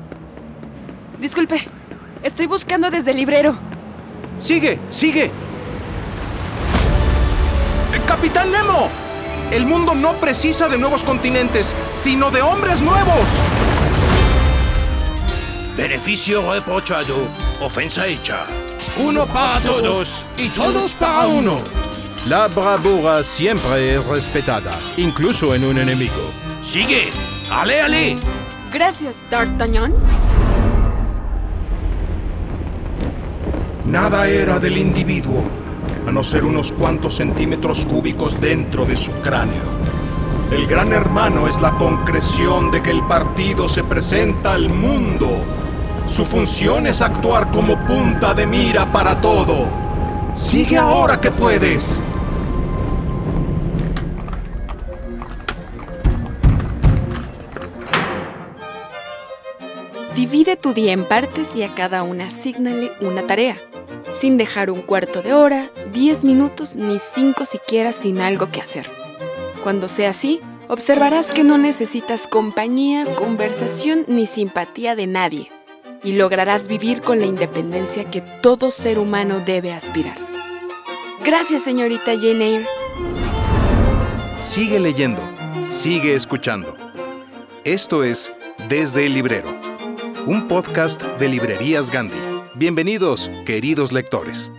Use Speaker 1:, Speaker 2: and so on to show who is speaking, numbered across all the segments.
Speaker 1: Disculpe, estoy buscando desde el librero.
Speaker 2: ¡Sigue! ¡Capitán Nemo! El mundo no precisa de nuevos continentes, sino de hombres nuevos.
Speaker 3: Beneficio reprochado, ofensa hecha. Uno para todos y todos para uno.
Speaker 4: La bravura siempre es respetada, incluso en un enemigo.
Speaker 3: ¡Sigue! ¡Ale!
Speaker 1: Gracias, D'Artagnan.
Speaker 2: Nada era del individuo, a no ser unos cuantos centímetros cúbicos dentro de su cráneo. El Gran Hermano es la concreción de que el partido se presenta al mundo. Su función es actuar como punta de mira para todo. ¡Sigue ahora que puedes!
Speaker 1: Divide tu día en partes y a cada una asígnale una tarea, sin dejar un cuarto de hora, 10 minutos ni 5 siquiera sin algo que hacer. Cuando sea así, observarás que no necesitas compañía, conversación ni simpatía de nadie y lograrás vivir con la independencia que todo ser humano debe aspirar. Gracias, señorita Jane Eyre.
Speaker 2: Sigue leyendo, sigue escuchando. Esto es Desde el Librero, un podcast de Librerías Gandhi. Bienvenidos, queridos lectores.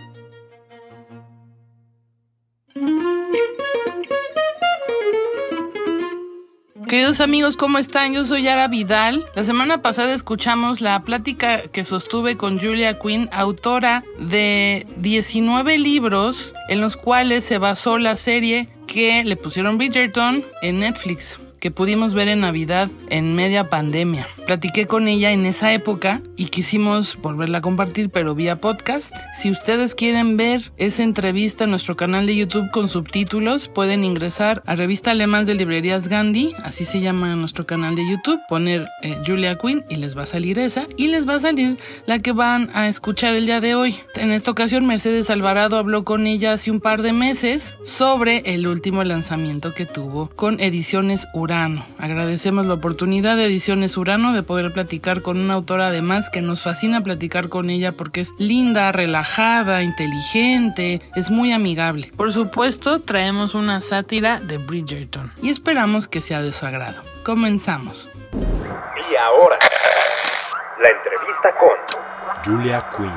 Speaker 5: Queridos amigos, ¿cómo están? Yo soy Yara Vidal. La semana pasada escuchamos la plática que sostuve con Julia Quinn, autora de 19 libros en los cuales se basó la serie que le pusieron Bridgerton en Netflix, que pudimos ver en Navidad en media pandemia. Platiqué con ella en esa época y quisimos volverla a compartir, pero vía podcast. Si ustedes quieren ver esa entrevista en nuestro canal de YouTube con subtítulos, pueden ingresar a Revista Alemán de Librerías Gandhi, así se llama nuestro canal de YouTube, poner Julia Quinn y les va a salir esa, y les va a salir la que van a escuchar el día de hoy. En esta ocasión, Mercedes Alvarado habló con ella hace un par de meses sobre el último lanzamiento que tuvo con Ediciones Urano. Agradecemos la oportunidad de Ediciones Urano de poder platicar con una autora, además que nos fascina platicar con ella porque es linda, relajada, inteligente, es muy amigable. Por supuesto, traemos una sátira de Bridgerton y esperamos que sea de su agrado. Comenzamos.
Speaker 6: Y ahora, la entrevista con Julia Quinn.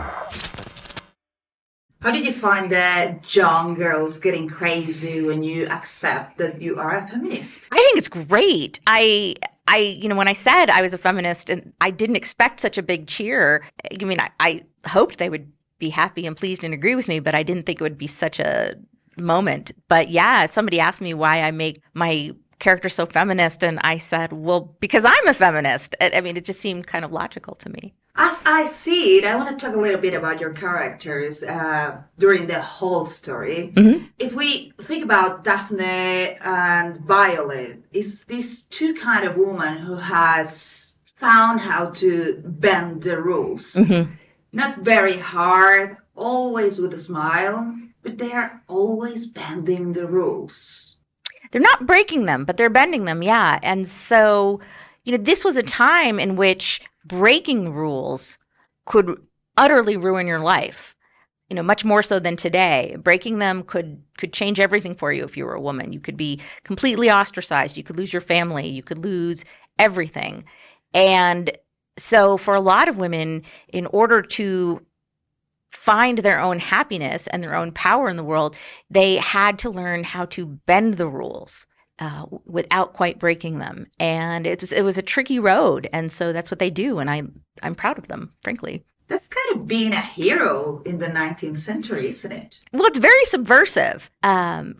Speaker 7: How did you find the young girls getting crazy when you accept that you are a feminist?
Speaker 8: I think it's great. I when I said I was a feminist and I didn't expect such a big cheer, I mean, I hoped they would be happy and pleased and agree with me, but I didn't think it would be such a moment. But yeah, somebody asked me why I make my character so feminist, and I said, well, because I'm a feminist. I mean, it just seemed kind of logical to me.
Speaker 7: As I see it, I want to talk a little bit about your characters during the whole story. Mm-hmm. If we think about Daphne and Violet, is this two kind of woman who has found how to bend the rules. Mm-hmm. Not very hard, always with a smile, but they're always bending the rules.
Speaker 8: They're not breaking them, but they're bending them, yeah. And so, this was a time in which breaking the rules could utterly ruin your life, much more so than today. Breaking them could change everything for you if you were a woman. You could be completely ostracized. You could lose your family. You could lose everything. And so for a lot of women, in order to find their own happiness and their own power in the world, they had to learn how to bend the rules without quite breaking them. And it was a tricky road. And so that's what they do. And I'm proud of them, frankly.
Speaker 7: That's kind of being a hero in the 19th century, isn't it?
Speaker 8: Well, it's very subversive, and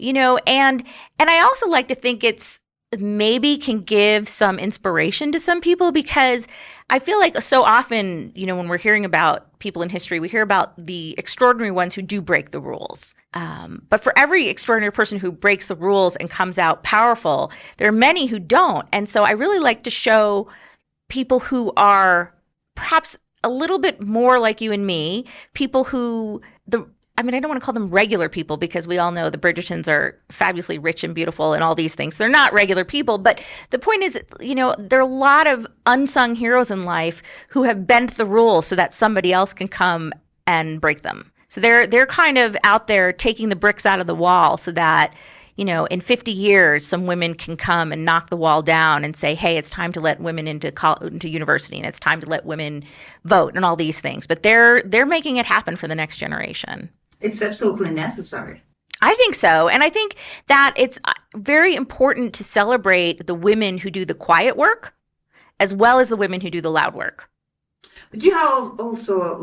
Speaker 8: I also like to think it's maybe can give some inspiration to some people, because I feel like so often, when we're hearing about people in history, we hear about the extraordinary ones who do break the rules. But for every extraordinary person who breaks the rules and comes out powerful, there are many who don't. And so I really like to show people who are perhaps a little bit more like you and me, people who I mean, I don't want to call them regular people because we all know the Bridgertons are fabulously rich and beautiful and all these things. They're not regular people. But the point is, there are a lot of unsung heroes in life who have bent the rules so that somebody else can come and break them. So they're kind of out there taking the bricks out of the wall so that, in 50 years, some women can come and knock the wall down and say, hey, it's time to let women into university and it's time to let women vote and all these things. But they're making it happen for the next generation.
Speaker 7: It's absolutely necessary.
Speaker 8: I think so. And I think that it's very important to celebrate the women who do the quiet work as well as the women who do the loud work.
Speaker 7: But you have also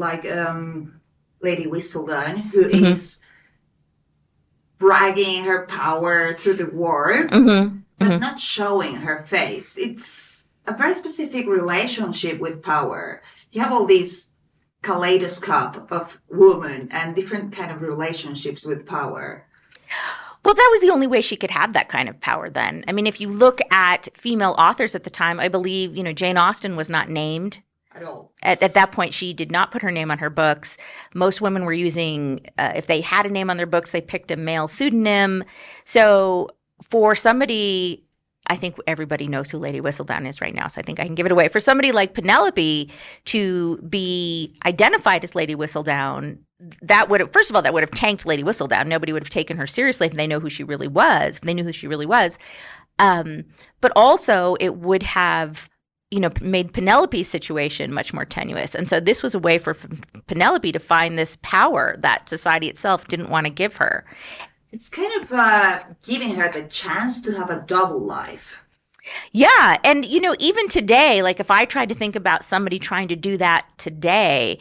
Speaker 7: Lady Whistledown, who is bragging her power through the words, but not showing her face. It's a very specific relationship with power. You have all these kaleidoscope of women and different kind of relationships with power.
Speaker 8: Well, that was the only way she could have that kind of power then. I mean, if you look at female authors at the time, I believe, Jane Austen was not named.
Speaker 7: At all.
Speaker 8: At that point, she did not put her name on her books. Most women were using, if they had a name on their books, they picked a male pseudonym. So for somebody, I think everybody knows who Lady Whistledown is right now, so I think I can give it away. For somebody like Penelope to be identified as Lady Whistledown, that would have tanked Lady Whistledown. Nobody would have taken her seriously if they knew who she really was. If they knew who she really was, but also it would have made Penelope's situation much more tenuous. And so this was a way for Penelope to find this power that society itself didn't want to give her.
Speaker 7: It's kind of giving her the chance to have a double life.
Speaker 8: Yeah. And, even today, like if I tried to think about somebody trying to do that today,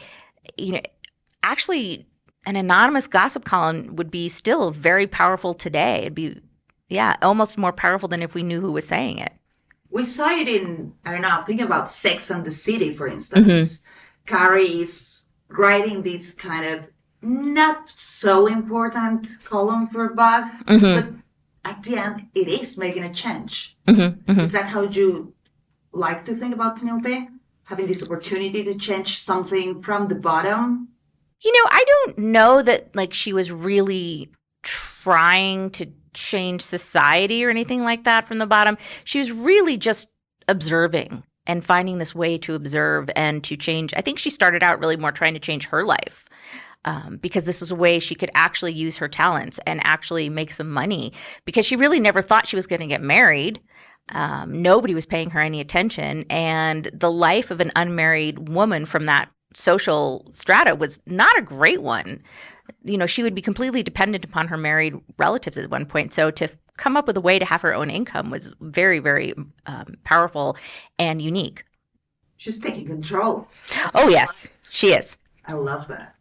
Speaker 8: actually an anonymous gossip column would be still very powerful today. It'd be, almost more powerful than if we knew who was saying it.
Speaker 7: We saw it in, thinking about Sex and the City, for instance. Carrie is writing this kind of not so important column for Vogue, but at the end, it is making a change. Is that how you like to think about Penelope? Having this opportunity to change something from the bottom?
Speaker 8: I don't know that she was really trying to change society or anything like that from the bottom. She was really just observing and finding this way to observe and to change. I think she started out really more trying to change her life because this was a way she could actually use her talents and actually make some money because she really never thought she was going to get married. Nobody was paying her any attention. And the life of an unmarried woman from that social strata was not a great one. She would be completely dependent upon her married relatives at one point. So to come up with a way to have her own income was very, very powerful and unique.
Speaker 7: She's taking control.
Speaker 8: Oh, yes, she is.
Speaker 7: I love that.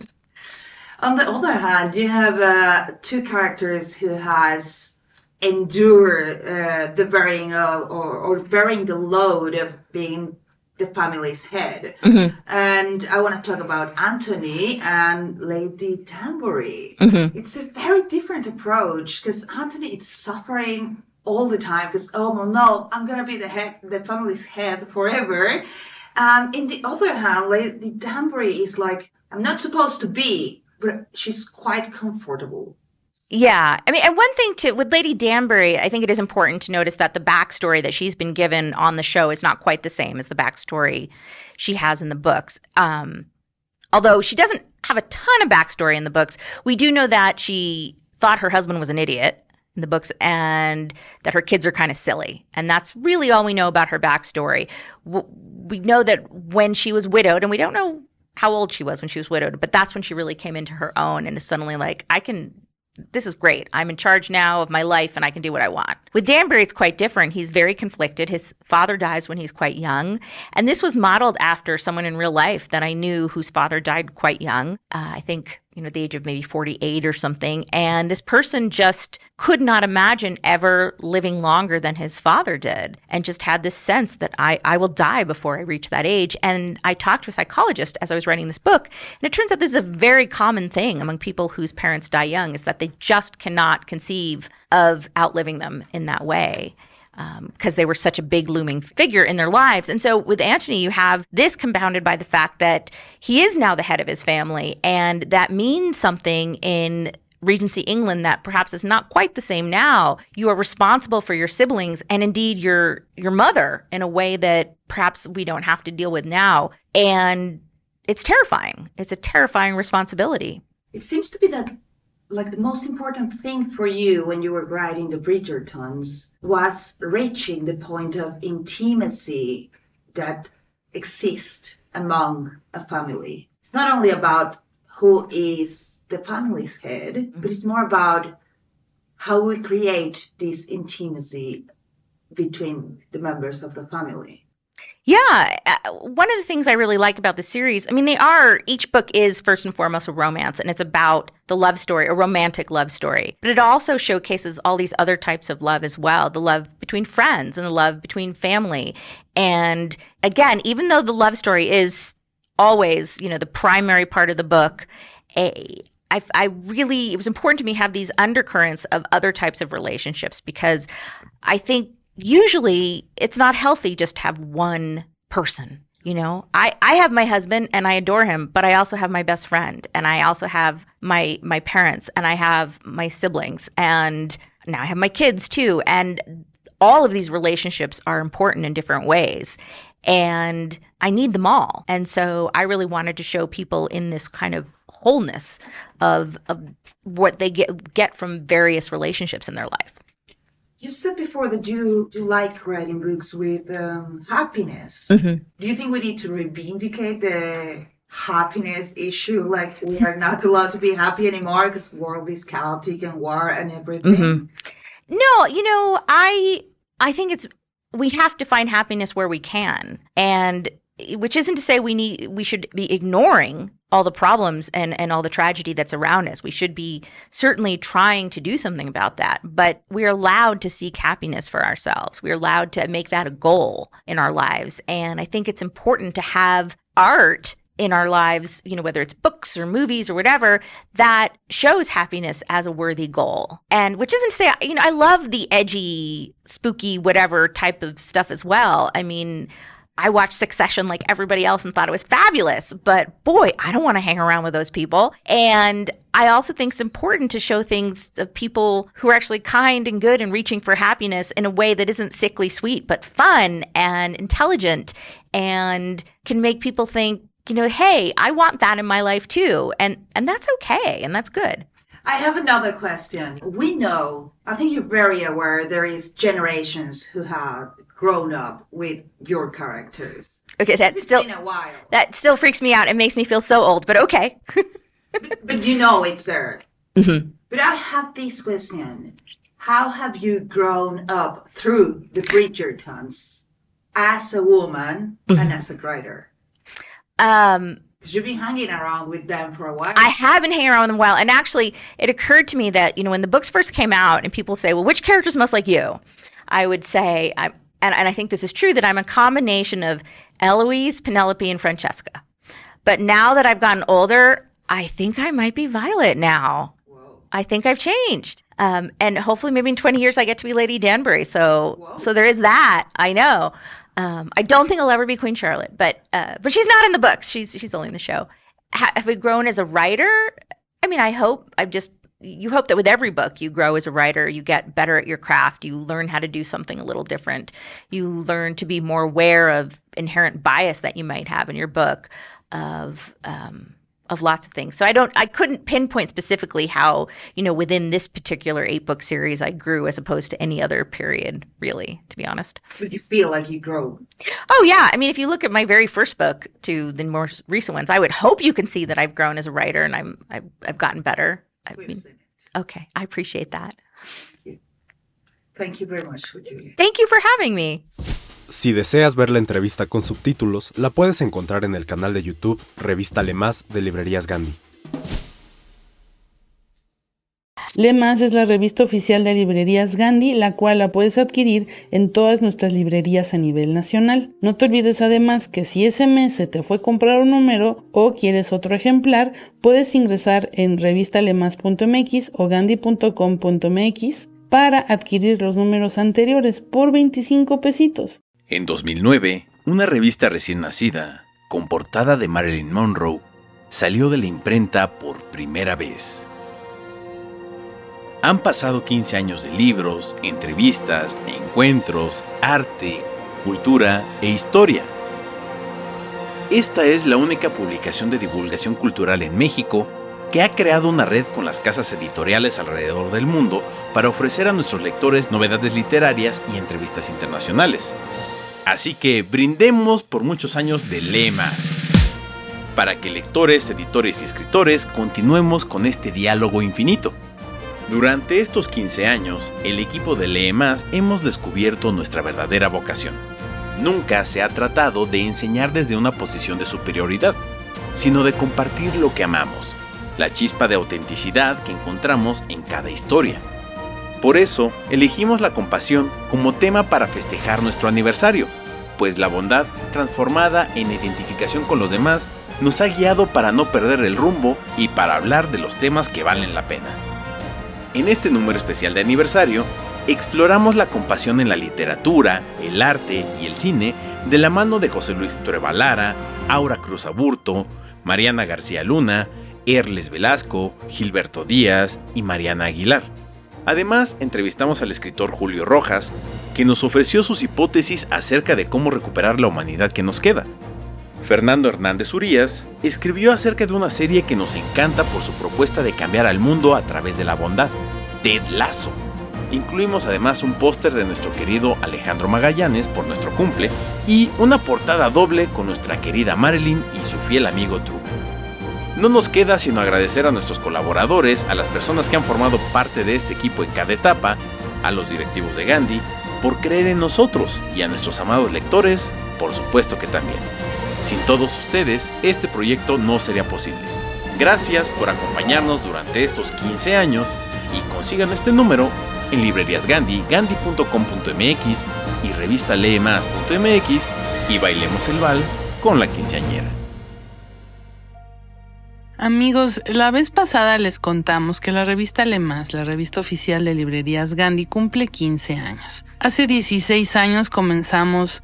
Speaker 7: On the other hand, you have two characters who has endured the bearing or bearing the load of being the family's head. And I want to talk about Anthony and Lady Danbury. It's a very different approach because Anthony is suffering all the time because, oh well, no, I'm going to be the family's head forever. And in the other hand, Lady Danbury is like, I'm not supposed to be, but she's quite comfortable.
Speaker 8: Yeah. I mean, and one thing with Lady Danbury, I think it is important to notice that the backstory that she's been given on the show is not quite the same as the backstory she has in the books. Although she doesn't have a ton of backstory in the books, we do know that she thought her husband was an idiot in the books and that her kids are kind of silly. And that's really all we know about her backstory. We know that when she was widowed, and we don't know how old she was when she was widowed, but that's when she really came into her own and is suddenly like, this is great. I'm in charge now of my life and I can do what I want. With Danbury, it's quite different. He's very conflicted. His father dies when he's quite young. And this was modeled after someone in real life that I knew whose father died quite young. I think, at the age of maybe 48 or something. And this person just could not imagine ever living longer than his father did and just had this sense that I will die before I reach that age. And I talked to a psychologist as I was writing this book. And it turns out this is a very common thing among people whose parents die young is that they just cannot conceive of outliving them in that way. because they were such a big looming figure in their lives. And so with Antony, you have this compounded by the fact that he is now the head of his family, and that means something in Regency England that perhaps is not quite the same now. You are responsible for your siblings and indeed your mother in a way that perhaps we don't have to deal with now. And it's terrifying. It's a terrifying responsibility.
Speaker 7: It seems to be that like the most important thing for you when you were writing the Bridgertons was reaching the point of intimacy that exists among a family. It's not only about who is the family's head, but it's more about how we create this intimacy between the members of the family.
Speaker 8: Yeah. One of the things I really like about the series, I mean, each book is first and foremost a romance, and it's about the love story, a romantic love story. But it also showcases all these other types of love as well, the love between friends and the love between family. And again, even though the love story is always, the primary part of the book, it was important to me to have these undercurrents of other types of relationships, because I think usually it's not healthy just to have one person. I have my husband and I adore him, but I also have my best friend, and I also have my parents, and I have my siblings, and now I have my kids too. And all of these relationships are important in different ways, and I need them all. And so I really wanted to show people in this kind of wholeness of what they get from various relationships in their life.
Speaker 7: You said before that you like writing books with happiness.
Speaker 8: Mm-hmm.
Speaker 7: Do you think we need to reivindicate the happiness issue? Like, we are not allowed to be happy anymore because the world is chaotic and war and everything?
Speaker 8: Mm-hmm. No, I think we have to find happiness where we can. And which isn't to say we should be ignoring all the problems and all the tragedy that's around us. We should be certainly trying to do something about that. But we're allowed to seek happiness for ourselves. We're allowed to make that a goal in our lives. And I think it's important to have art in our lives, whether it's books or movies or whatever, that shows happiness as a worthy goal. And which isn't to say, I love the edgy, spooky, whatever type of stuff as well. I mean, I watched Succession like everybody else and thought it was fabulous, but boy, I don't want to hang around with those people. And I also think it's important to show things of people who are actually kind and good and reaching for happiness in a way that isn't sickly sweet, but fun and intelligent, and can make people think, hey, I want that in my life too. And that's okay. And that's good.
Speaker 7: I have another question. We know, I think you're very aware, there is generations who have grown up with your characters.
Speaker 8: Okay,
Speaker 7: it's been a while.
Speaker 8: That still freaks me out. It makes me feel so old, but okay.
Speaker 7: but it's there.
Speaker 8: Mm-hmm.
Speaker 7: But I have this question. How have you grown up through the Bridgertons as a woman and as a writer? Because you've been hanging around with them for a while.
Speaker 8: I have been hanging around with them a while. And actually, it occurred to me that, when the books first came out and people say, well, which character's most like you? I would say, and I think this is true, that I'm a combination of Eloise, Penelope, and Francesca. But now that I've gotten older, I think I might be Violet now.
Speaker 7: Whoa.
Speaker 8: I think I've changed. And hopefully maybe in 20 years I get to be Lady Danbury. So there is that. I know. I don't think I'll ever be Queen Charlotte, but she's not in the books. She's only in the show. Have we grown as a writer? I mean, you hope that with every book you grow as a writer, you get better at your craft, you learn how to do something a little different, you learn to be more aware of inherent bias that you might have in your book, of lots of things. So I couldn't pinpoint specifically how, within this particular 8-book series I grew as opposed to any other period, really, to be honest.
Speaker 7: But you feel like you grow?
Speaker 8: Oh, yeah. I mean, if you look at my very first book to the more recent ones, I would hope you can see that I've grown as a writer and I've gotten better. Okay, I appreciate that.
Speaker 7: Thank you very much, Julia.
Speaker 8: Thank you for having me.
Speaker 6: Si deseas ver la entrevista con subtítulos, la puedes encontrar en el canal de YouTube Revista Le Más de Librerías Gandhi.
Speaker 5: Le Más es la revista oficial de Librerías Gandhi, la cual la puedes adquirir en todas nuestras librerías a nivel nacional. No te olvides además que si ese mes se te fue comprar un número o quieres otro ejemplar, puedes ingresar en revistalemás.mx o gandhi.com.mx para adquirir los números anteriores por 25 pesitos.
Speaker 9: En 2009, una revista recién nacida, con portada de Marilyn Monroe, salió de la imprenta por primera vez. Han pasado 15 años de libros, entrevistas, encuentros, arte, cultura e historia. Esta es la única publicación de divulgación cultural en México que ha creado una red con las casas editoriales alrededor del mundo para ofrecer a nuestros lectores novedades literarias y entrevistas internacionales. Así que brindemos por muchos años de Lee Más, para que lectores, editores y escritores continuemos con este diálogo infinito. Durante estos 15 años, el equipo de Lee Más hemos descubierto nuestra verdadera vocación. Nunca se ha tratado de enseñar desde una posición de superioridad, sino de compartir lo que amamos, la chispa de autenticidad que encontramos en cada historia. Por eso, elegimos la compasión como tema para festejar nuestro aniversario, pues la bondad, transformada en identificación con los demás, nos ha guiado para no perder el rumbo y para hablar de los temas que valen la pena. En este número especial de aniversario, exploramos la compasión en la literatura, el arte y el cine de la mano de José Luis Trueba Lara, Aura Cruz Aburto, Mariana García Luna, Erles Velasco, Gilberto Díaz y Mariana Aguilar. Además, entrevistamos al escritor Julio Rojas, que nos ofreció sus hipótesis acerca de cómo recuperar la humanidad que nos queda. Fernando Hernández Urías escribió acerca de una serie que nos encanta por su propuesta de cambiar al mundo a través de la bondad, Ted Lasso. Incluimos además un póster de nuestro querido Alejandro Magallanes por nuestro cumple y una portada doble con nuestra querida Marilyn y su fiel amigo Truman. No nos queda sino agradecer a nuestros colaboradores, a las personas que han formado parte de este equipo en cada etapa, a los directivos de Gandhi, por creer en nosotros y a nuestros amados lectores, por supuesto que también. Sin todos ustedes, este proyecto no sería posible. Gracias por acompañarnos durante estos 15 años y consigan este número en librerías Gandhi, gandhi.com.mx y revista leemas.mx y bailemos el vals con la quinceañera.
Speaker 5: Amigos, la vez pasada les contamos que la revista Lee Más, la revista oficial de librerías Gandhi, cumple 15 años. Hace 16 años comenzamos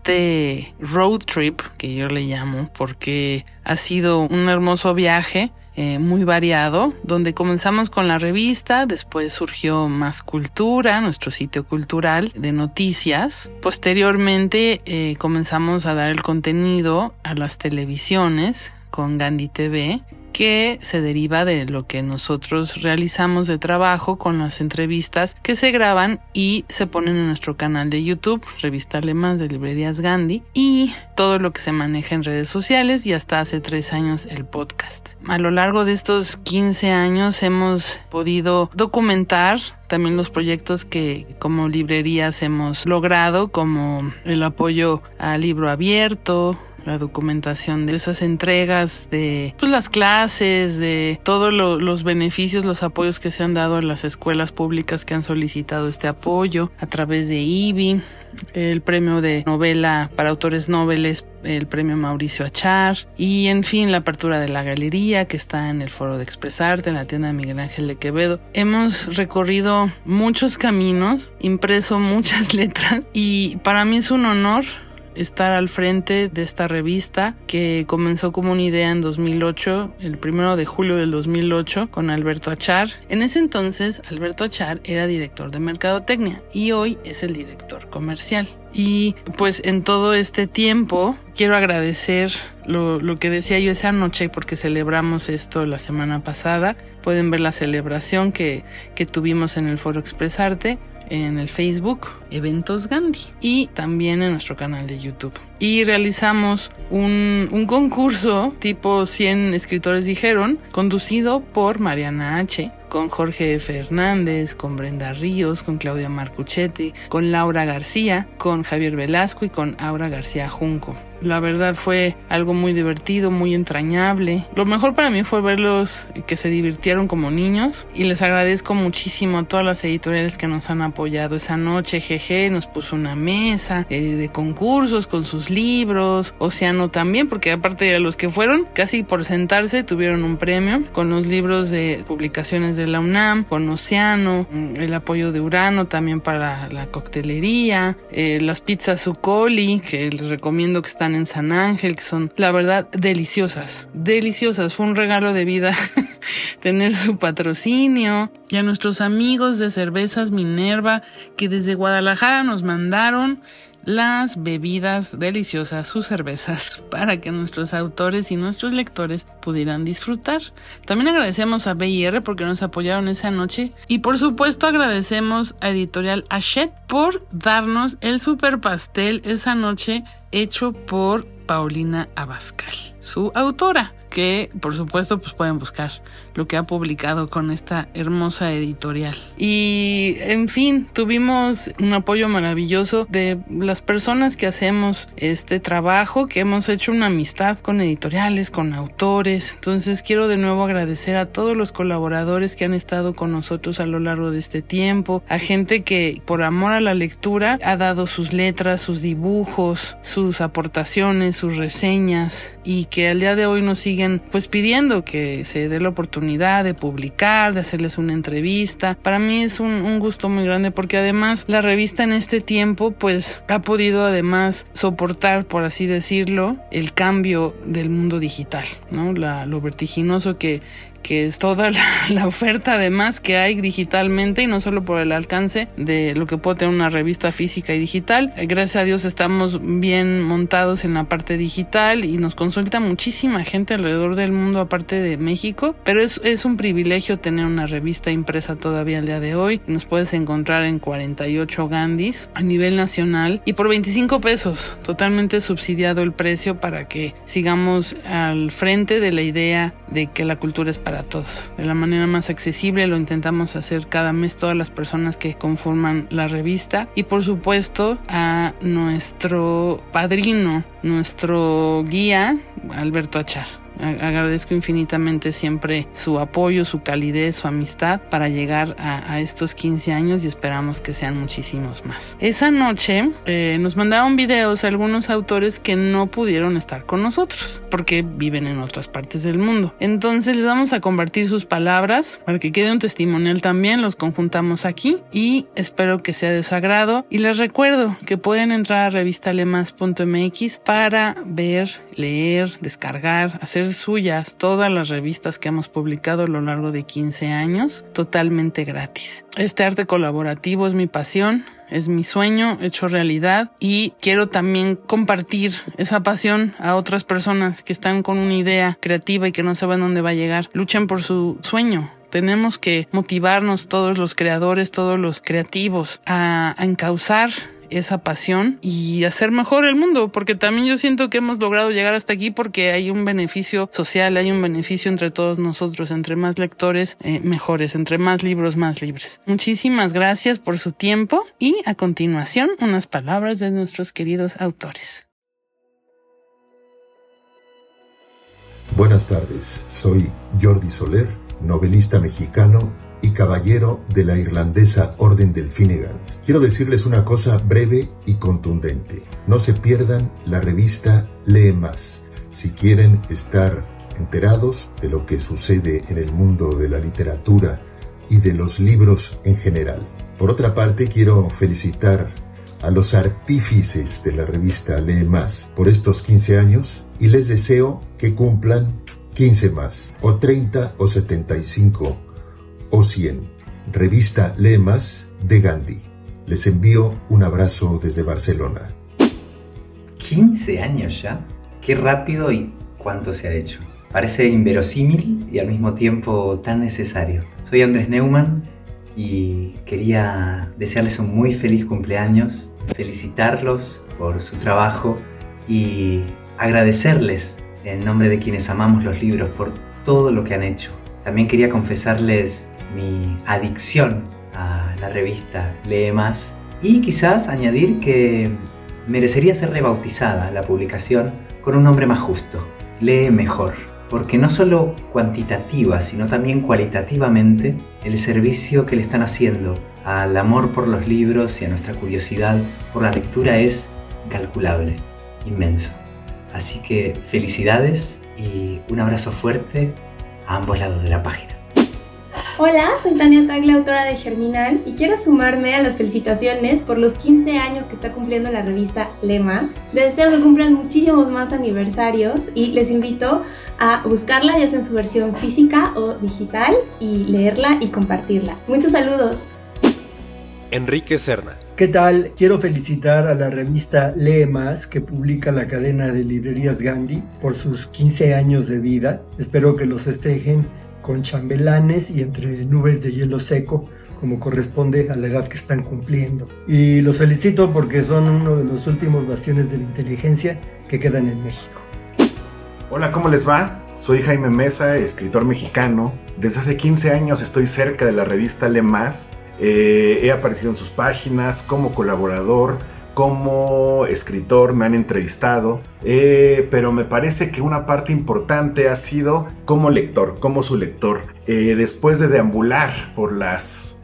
Speaker 5: este road trip, que yo le llamo, porque ha sido un hermoso viaje muy variado, donde comenzamos con la revista, después surgió Más Cultura, nuestro sitio cultural de noticias. Posteriormente comenzamos a dar el contenido a las televisiones con Gandhi TV, que se deriva de lo que nosotros realizamos de trabajo con las entrevistas que se graban y se ponen en nuestro canal de YouTube, Revista Lee Más de Librerías Gandhi, y todo lo que se maneja en redes sociales y hasta hace 3 años el podcast. A lo largo de estos 15 años hemos podido documentar también los proyectos que como librerías hemos logrado, como el apoyo a Libro Abierto, la documentación de esas entregas, de las clases, de todos los beneficios, los apoyos que se han dado a las escuelas públicas que han solicitado este apoyo a través de IBI, el premio de novela para autores noveles, el premio Mauricio Achar y en fin la apertura de la galería que está en el Foro de Expresarte, en la tienda de Miguel Ángel de Quevedo. Hemos recorrido muchos caminos, impreso muchas letras y para mí es un honor estar al frente de esta revista que comenzó como una idea en 2008, el 1 de julio del 2008, con Alberto Achar. En ese entonces, Alberto Achar era director de Mercadotecnia y hoy es el director comercial. Y pues en todo este tiempo quiero agradecer lo que decía yo esa noche, porque celebramos esto la semana pasada. Pueden ver la celebración que tuvimos en el Foro Expresarte, en el Facebook Eventos Gandhi y también en nuestro canal de YouTube. Y realizamos un concurso tipo 100 escritores dijeron, conducido por Mariana H., con Jorge Fernández, con Brenda Ríos, con Claudia Marcuchetti, con Laura García, con Javier Velasco y con Aura García Junco. La verdad fue algo muy divertido, muy entrañable. Lo mejor para mí fue verlos que se divirtieron como niños y les agradezco muchísimo a todas las editoriales que nos han apoyado esa noche. GG nos puso una mesa de concursos con sus libros, Océano también, porque aparte de los que fueron, casi por sentarse tuvieron un premio, con los libros de publicaciones de la UNAM, con Océano, el apoyo de Urano también para la coctelería, las pizzas Zuccoli, que les recomiendo, que están en San Ángel, que son la verdad deliciosas, fue un regalo de vida tener su patrocinio. Y a nuestros amigos de Cervezas Minerva, que desde Guadalajara nos mandaron las bebidas deliciosas, sus cervezas, para que nuestros autores y nuestros lectores pudieran disfrutar. También agradecemos a B&R porque nos apoyaron esa noche, y por supuesto agradecemos a Editorial Hachette por darnos el super pastel esa noche, hecho por Paulina Abascal, su autora, que por supuesto pues pueden buscar lo que ha publicado con esta hermosa editorial. Y en fin, tuvimos un apoyo maravilloso de las personas que hacemos este trabajo, que hemos hecho una amistad con editoriales, con autores. Entonces quiero de nuevo agradecer a todos los colaboradores que han estado con nosotros a lo largo de este tiempo, a gente que por amor a la lectura ha dado sus letras, sus dibujos, sus aportaciones, sus reseñas, y que al día de hoy nos siguen pues pidiendo que se dé la oportunidad de publicar, de hacerles una entrevista. Para mí es un gusto muy grande, porque además la revista en este tiempo pues ha podido además soportar, por así decirlo, el cambio del mundo digital, ¿no? Lo vertiginoso que es toda la oferta además que hay digitalmente, y no solo por el alcance de lo que puede tener una revista física y digital. Gracias a Dios estamos bien montados en la parte digital y nos consulta muchísima gente alrededor del mundo, aparte de México, pero es un privilegio tener una revista impresa todavía al día de hoy. Nos puedes encontrar en 48 Gandhis a nivel nacional y por 25 pesos, totalmente subsidiado el precio, para que sigamos al frente de la idea de que la cultura es para todos, de la manera más accesible. Lo intentamos hacer cada mes todas las personas que conforman la revista, y por supuesto a nuestro padrino, nuestro guía, Alberto Achar. Agradezco infinitamente siempre su apoyo, su calidez, su amistad para llegar a estos 15 años, y esperamos que sean muchísimos más. Esa noche nos mandaron videos a algunos autores que no pudieron estar con nosotros porque viven en otras partes del mundo. Entonces les vamos a compartir sus palabras para que quede un testimonial también. Los conjuntamos aquí y espero que sea de su agrado. Y les recuerdo que pueden entrar a revistalemas.mx para ver, leer, descargar, hacer suyas todas las revistas que hemos publicado a lo largo de 15 años, totalmente gratis. Este arte colaborativo es mi pasión, es mi sueño hecho realidad, y quiero también compartir esa pasión a otras personas que están con una idea creativa y que no saben dónde va a llegar. Luchen por su sueño. Tenemos que motivarnos todos los creadores, todos los creativos a encauzar esa pasión y hacer mejor el mundo, porque también yo siento que hemos logrado llegar hasta aquí porque hay un beneficio social, hay un beneficio entre todos nosotros, entre más lectores mejores, entre más libros más libres. Muchísimas gracias por su tiempo, y a continuación unas palabras de nuestros queridos autores.
Speaker 10: Buenas tardes, soy Jordi Soler, novelista mexicano y caballero de la irlandesa Orden del Finnegans. Quiero decirles una cosa breve y contundente. No se pierdan la revista Lee Más. Si quieren estar enterados de lo que sucede en el mundo de la literatura y de los libros en general. Por otra parte, quiero felicitar a los artífices de la revista Lee Más por estos 15 años y les deseo que cumplan 15 más, o 30, o 75, o 100. Revista Lee Más de Gandhi. Les envío un abrazo desde Barcelona.
Speaker 11: 15 años ya. Qué rápido y cuánto se ha hecho. Parece inverosímil y al mismo tiempo tan necesario. Soy Andrés Neumann y quería desearles un muy feliz cumpleaños, felicitarlos por su trabajo y agradecerles en nombre de quienes amamos los libros por todo lo que han hecho. También quería confesarles mi adicción a la revista Lee Más y quizás añadir que merecería ser rebautizada la publicación con un nombre más justo, Lee Mejor, porque no solo cuantitativa sino también cualitativamente el servicio que le están haciendo al amor por los libros y a nuestra curiosidad por la lectura es incalculable. inmenso. Así que felicidades y un abrazo fuerte a ambos lados de la página.
Speaker 12: Hola, soy Tania Tagle, autora de Germinal, y quiero sumarme a las felicitaciones por los 15 años que está cumpliendo la revista Lee Más. Deseo que cumplan muchísimos más aniversarios y les invito a buscarla ya sea en su versión física o digital y leerla y compartirla. Muchos saludos.
Speaker 6: Enrique Serna.
Speaker 13: ¿Qué tal? Quiero felicitar a la revista Lee Más, que publica la cadena de librerías Gandhi, por sus 15 años de vida. Espero que los festejen con chambelanes y entre nubes de hielo seco, como corresponde a la edad que están cumpliendo. Y los felicito porque son uno de los últimos bastiones de la inteligencia que quedan en México.
Speaker 14: Hola, ¿cómo les va? Soy Jaime Mesa, escritor mexicano. Desde hace 15 años estoy cerca de la revista Lee Más. He aparecido en sus páginas como colaborador, como escritor, me han entrevistado, pero me parece que una parte importante ha sido como lector, como su lector. Después de deambular por las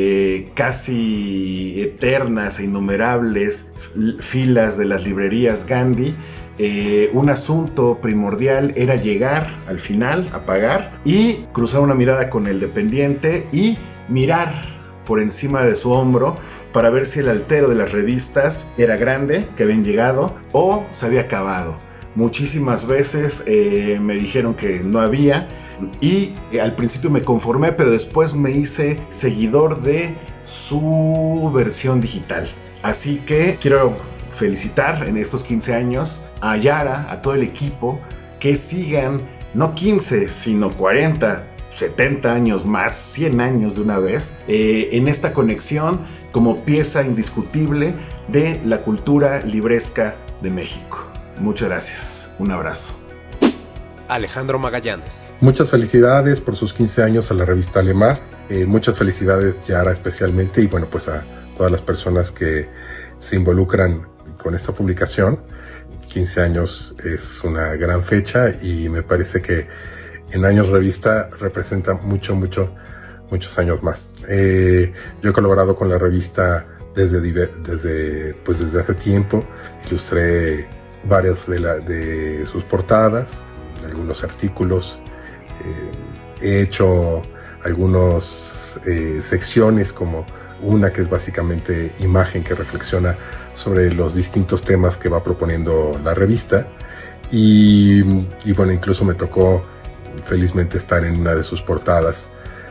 Speaker 14: casi eternas e innumerables filas de las librerías Gandhi, un asunto primordial era llegar al final a pagar y cruzar una mirada con el dependiente y mirar por encima de su hombro para ver si el altero de las revistas era grande, que habían llegado, o se había acabado. Muchísimas veces me dijeron que no había, y al principio me conformé, pero después me hice seguidor de su versión digital. Así que quiero felicitar en estos 15 años a Yara, a todo el equipo, que sigan no 15, sino 40, 70 años más, 100 años de una vez, en esta conexión como pieza indiscutible de la cultura libresca de México. Muchas gracias, un abrazo.
Speaker 6: Alejandro Magallanes.
Speaker 15: Muchas felicidades por sus 15 años a la revista Lee Más. Muchas felicidades, Yara, especialmente, y bueno, pues a todas las personas que se involucran con esta publicación. 15 años es una gran fecha y me parece que en años revista representa muchos años más. Yo he colaborado con la revista desde hace tiempo. Ilustré varias de sus portadas, algunos artículos. He hecho algunas secciones, como una que es básicamente imagen, que reflexiona sobre los distintos temas que va proponiendo la revista. Y bueno, incluso me tocó felizmente estar en una de sus portadas,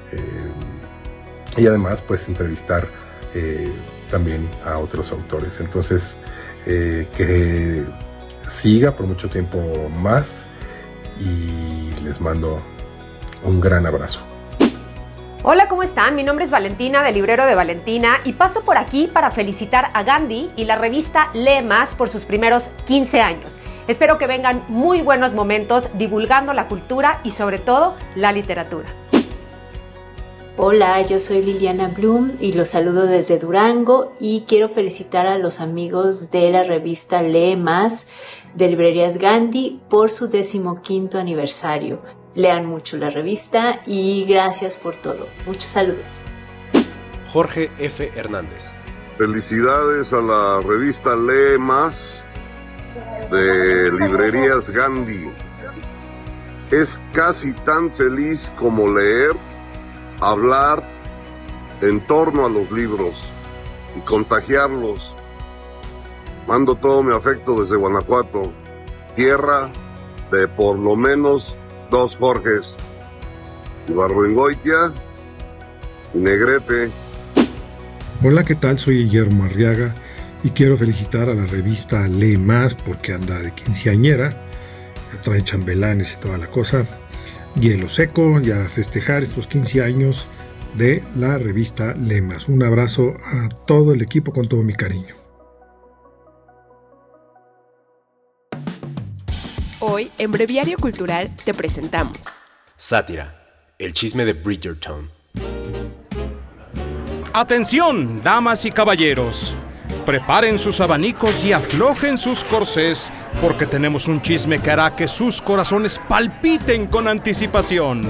Speaker 15: y además pues entrevistar también a otros autores. Entonces que siga por mucho tiempo más y les mando un gran abrazo.
Speaker 16: Hola, ¿cómo están? Mi nombre es Valentina, del Librero de Valentina, y paso por aquí para felicitar a Gandhi y la revista Lee Más por sus primeros 15 años. Espero que vengan muy buenos momentos divulgando la cultura y sobre todo la literatura.
Speaker 17: Hola, yo soy Liliana Blum y los saludo desde Durango y quiero felicitar a los amigos de la revista Lee Más de Librerías Gandhi por su 15º aniversario. Lean mucho la revista y gracias por todo. Muchos saludos.
Speaker 6: Jorge F. Hernández.
Speaker 18: Felicidades a la revista Lee Más de Librerías Gandhi. Es casi tan feliz como leer, hablar en torno a los libros y contagiarlos. Mando todo mi afecto desde Guanajuato, tierra de por lo menos 2 Jorges, Ibargüengoitia y Negrete.
Speaker 19: Hola, ¿qué tal? Soy Guillermo Arriaga y quiero felicitar a la revista Lee Más porque anda de quinceañera, trae chambelanes y toda la cosa, hielo seco, y a festejar estos 15 años de la revista Lee Más. Un abrazo a todo el equipo con todo mi cariño.
Speaker 1: Hoy, en Breviario Cultural, te presentamos
Speaker 6: Sátira, el chisme de Bridgerton.
Speaker 2: Atención, damas y caballeros. Preparen sus abanicos y aflojen sus corsés, porque tenemos un chisme que hará que sus corazones palpiten con anticipación.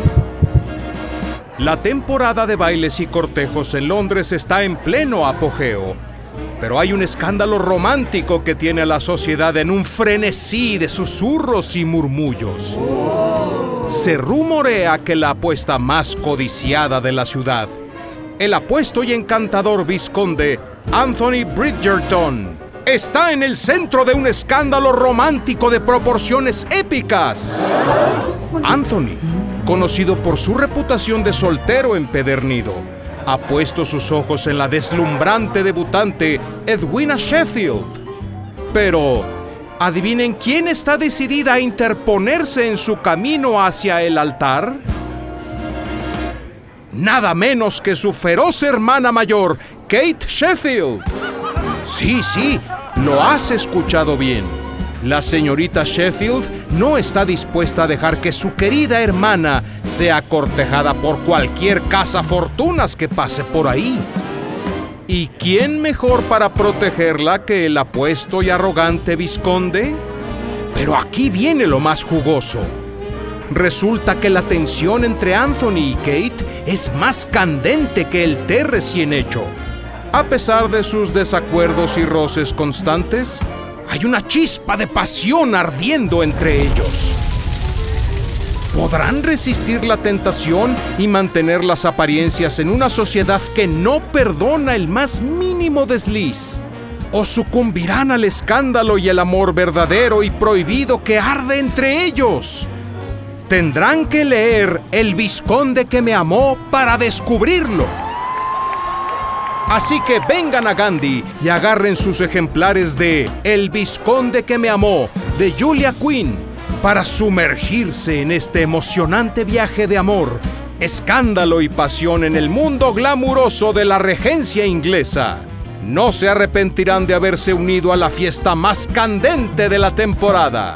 Speaker 2: La temporada de bailes y cortejos en Londres está en pleno apogeo. Pero hay un escándalo romántico que tiene a la sociedad en un frenesí de susurros y murmullos. Se rumorea que la apuesta más codiciada de la ciudad, el apuesto y encantador vizconde Anthony Bridgerton, está en el centro de un escándalo romántico de proporciones épicas. Anthony, conocido por su reputación de soltero empedernido, ha puesto sus ojos en la deslumbrante debutante Edwina Sheffield. Pero, ¿adivinen quién está decidida a interponerse en su camino hacia el altar? Nada menos que su feroz hermana mayor, Kate Sheffield. Sí, lo has escuchado bien. La señorita Sheffield no está dispuesta a dejar que su querida hermana sea cortejada por cualquier cazafortunas que pase por ahí. ¿Y quién mejor para protegerla que el apuesto y arrogante vizconde? Pero aquí viene lo más jugoso. Resulta que la tensión entre Anthony y Kate es más candente que el té recién hecho. A pesar de sus desacuerdos y roces constantes, hay una chispa de pasión ardiendo entre ellos. ¿Podrán resistir la tentación y mantener las apariencias en una sociedad que no perdona el más mínimo desliz? ¿O sucumbirán al escándalo y el amor verdadero y prohibido que arde entre ellos? Tendrán que leer El vizconde que me amó para descubrirlo. Así que vengan a Gandhi y agarren sus ejemplares de El vizconde que me amó, de Julia Quinn, para sumergirse en este emocionante viaje de amor, escándalo y pasión en el mundo glamuroso de la regencia inglesa. No se arrepentirán de haberse unido a la fiesta más candente de la temporada.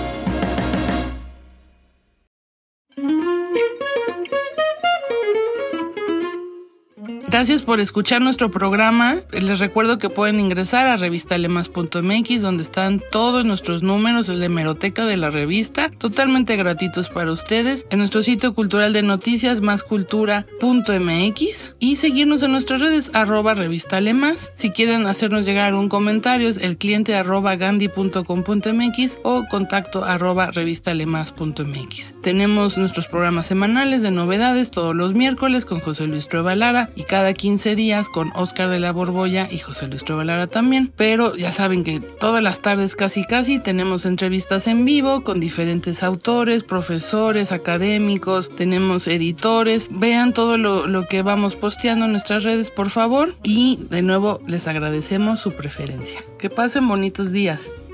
Speaker 5: Gracias por escuchar nuestro programa. Les recuerdo que pueden ingresar a revistalemas.mx, donde están todos nuestros números, el de hemeroteca de la revista, totalmente gratuitos para ustedes. En nuestro sitio cultural de noticias, máscultura.mx, y seguirnos en nuestras redes, @revistalemas. Si quieren hacernos llegar un comentario, es el cliente @gandhi.com.mx o contacto @revistalemas.mx. Tenemos nuestros programas semanales de novedades todos los miércoles con José Luis Trueba Lara, y cada 15 días con Oscar de la Borbolla y José Luis Trueba Lara también. Pero ya saben que todas las tardes casi tenemos entrevistas en vivo con diferentes autores, profesores, académicos, tenemos editores. Vean todo lo que vamos posteando en nuestras redes, por favor. Y de nuevo les agradecemos su preferencia. Que pasen bonitos días.